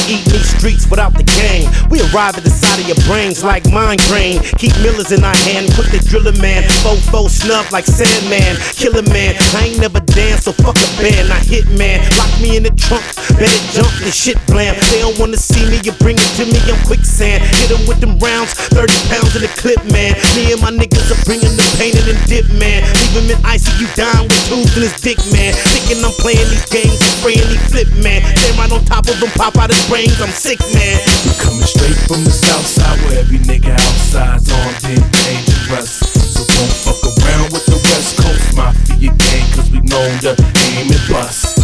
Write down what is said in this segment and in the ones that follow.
eat these streets without the gang. We arrive at the side of your brains like migraine. Keep millers in our hand, put the driller man. Fofo snub like Sandman, killer man. I ain't never danced, so fuck a band. I hit man, lock me in the trunk, better jump the shit blam. They don't wanna see me, you bring it to me, I'm quicksand. Hit them with them rounds, 30 pounds in the clip, man. Me and my niggas are bringing the painted and dip, man. Leave him in ICU down with tubes in his dick, man. Thinking I'm playing these games, spraying these flip, man. Stand right on top of him, pop out his brains, I'm sick, man. We coming straight from the south side where every nigga outside's armed and dangerous. So don't fuck around with the West Coast Mafia gang, cause we known to aim and bust.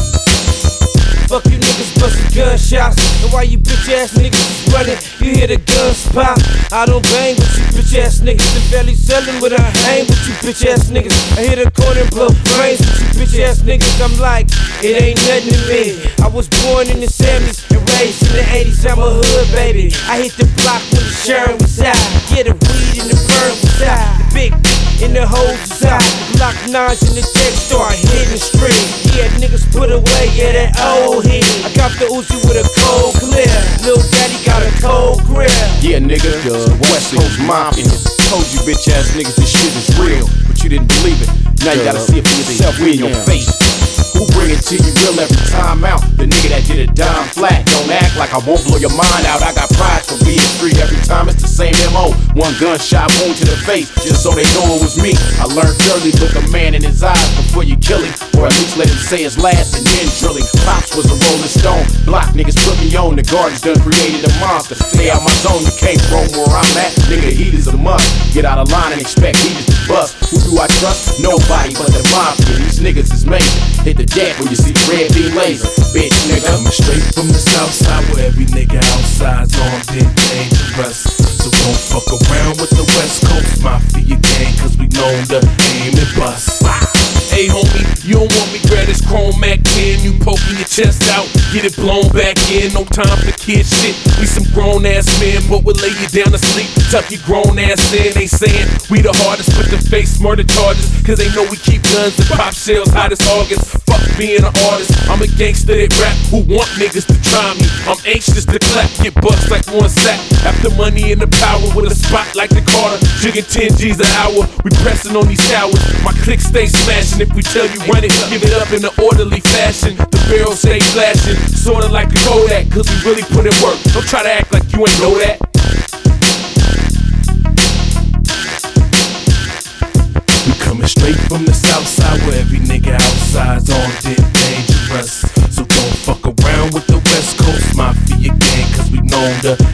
Fuck you niggas bustin' gunshots. And why you bitch ass niggas is running, you hear the guns pop. I don't bang with you bitch ass niggas. The belly sellin' with a hang with you bitch ass niggas. I hit a corner and blow brains with you bitch ass niggas. I'm like, it ain't nothing to me. I was born in the 70s and raised in the 80s. I'm a hood baby. I hit the block when the Sharon was out. Get a weed and the bird was out. The big in the hoes is out. Glock 9s in the tech store, hidden street. Yeah, niggas put away, yeah, that old heat. I got the Uzi with a cold clear. Lil Daddy got a cold grill. Yeah, nigga, West Coast Mafia. Told you bitch ass niggas this shit is real, but you didn't believe it. Now you gotta see it for yourself, we in your face. Who bring it to you real every time out? The nigga that did a dime flat. Don't act like I won't blow your mind out. I got pride for being street every time. It's the same MO. One gunshot wound to the face, just so they know it was me. I learned early, look a man in his eyes before you kill him, or at least let him say his last and then drill him. Pops was a Rolling Stone. Block niggas put me on. The Gardens done created a monster. Stay out my zone, you can't roam where I'm at. Nigga, heat is a must. Get out of line and expect heaters to bust. Who do I trust? Nobody but the mafia. These niggas is major. Hit the deck when you see red beam laser. Bitch nigga. Coming straight from the south side where every nigga outside's armed and dangerous. So don't fuck around with the West Coast Mafia gang, cause we known to aim and bust. Hey homie, you don't want me grab this Chrome Mac 10, you poking your chest out, get it blown back in, no time for kid shit. We some grown ass men, but we'll lay you down to sleep, tuck your grown ass in. They saying we the hardest, put the face murder charges, cause they know we keep guns and pop shells hot as August. Fuck being an artist, I'm a gangster that rap, who want niggas to try me. I'm anxious to clap, get bucks like one sack. After money and the power with a spot like the Carter, jigging 10 G's an hour, we pressing on these towers. My click stay smashing. If we tell you run it, give it up in an orderly fashion. The barrel stay flashing, sorta like a Kodak, cause we really put in work. Don't try to act like you ain't know that. We coming straight from the south side where every nigga outside's armed and dangerous. So don't fuck around with the West Coast Mafia gang, cause we known to